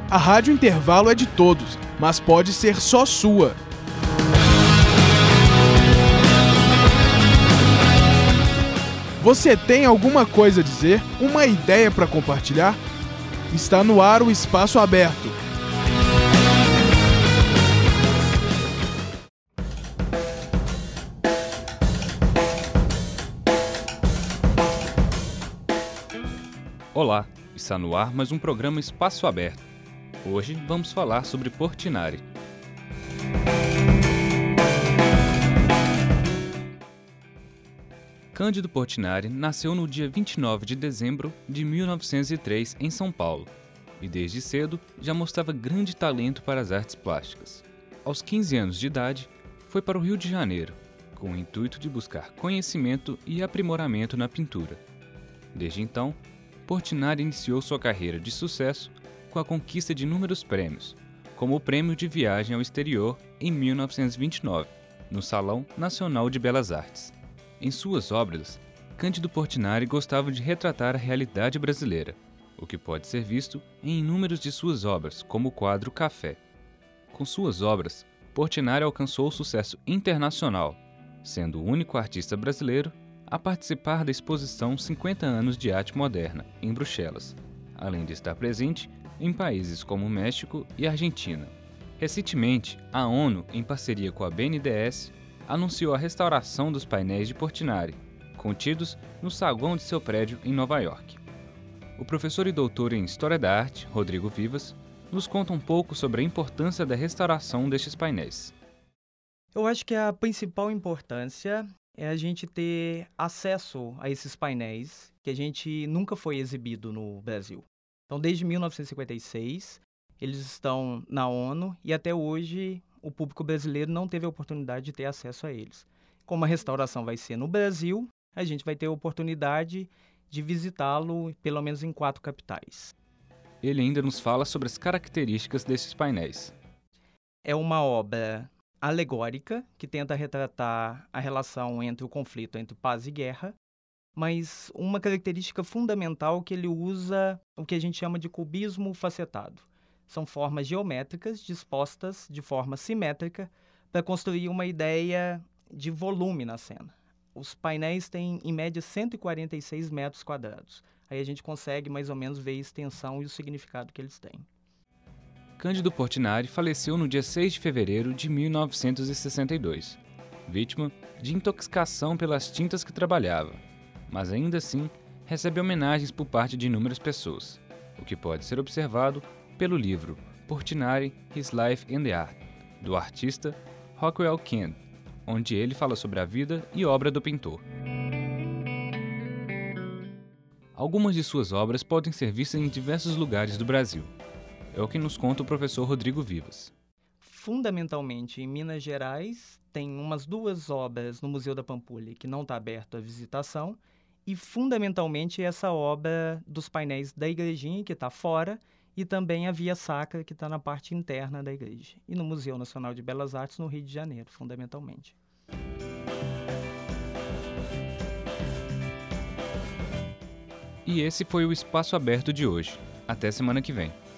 A Rádio Intervalo é de todos, mas pode ser só sua. Você tem alguma coisa a dizer? Uma ideia para compartilhar? Está no ar o Espaço Aberto. Olá, está no ar mais um programa Espaço Aberto. Hoje vamos falar sobre Portinari. Cândido Portinari nasceu no dia 29 de dezembro de 1903 em São Paulo e desde cedo já mostrava grande talento para as artes plásticas. Aos 15 anos de idade, foi para o Rio de Janeiro, com o intuito de buscar conhecimento e aprimoramento na pintura. Desde então, Portinari iniciou sua carreira de sucesso com a conquista de inúmeros prêmios, como o Prêmio de Viagem ao Exterior em 1929, no Salão Nacional de Belas Artes. Em suas obras, Cândido Portinari gostava de retratar a realidade brasileira, o que pode ser visto em inúmeras de suas obras, como o quadro Café. Com suas obras, Portinari alcançou sucesso internacional, sendo o único artista brasileiro a participar da exposição 50 anos de arte moderna, em Bruxelas, além de estar presente em países como México e Argentina. Recentemente, a ONU, em parceria com a BNDES, anunciou a restauração dos painéis de Portinari, contidos no saguão de seu prédio em Nova York. O professor e doutor em História da Arte, Rodrigo Vivas, nos conta um pouco sobre a importância da restauração destes painéis. Eu acho que a principal importância é a gente ter acesso a esses painéis que a gente nunca foi exibido no Brasil. Então, desde 1956, eles estão na ONU e até hoje o público brasileiro não teve a oportunidade de ter acesso a eles. Como a restauração vai ser no Brasil, a gente vai ter a oportunidade de visitá-lo pelo menos em 4 capitais. Ele ainda nos fala sobre as características desses painéis. É uma obra alegórica que tenta retratar a relação entre o conflito entre paz e guerra, mas uma característica fundamental que ele usa o que a gente chama de cubismo facetado. São formas geométricas dispostas de forma simétrica para construir uma ideia de volume na cena. Os painéis têm, em média, 146 metros quadrados. Aí a gente consegue mais ou menos ver a extensão e o significado que eles têm. Cândido Portinari faleceu no dia 6 de fevereiro de 1962, vítima de intoxicação pelas tintas que trabalhava, mas ainda assim recebe homenagens por parte de inúmeras pessoas, o que pode ser observado pelo livro Portinari, His Life and the Art, do artista Rockwell Kent, onde ele fala sobre a vida e obra do pintor. Algumas de suas obras podem ser vistas em diversos lugares do Brasil. É o que nos conta o professor Rodrigo Vivas. Fundamentalmente, em Minas Gerais, tem umas 2 obras no Museu da Pampulha que não está aberto à visitação, e fundamentalmente essa obra dos painéis da igrejinha, que está fora, e também a Via Sacra, que está na parte interna da igreja. E no Museu Nacional de Belas Artes, no Rio de Janeiro, fundamentalmente. E esse foi o Espaço Aberto de hoje. Até semana que vem.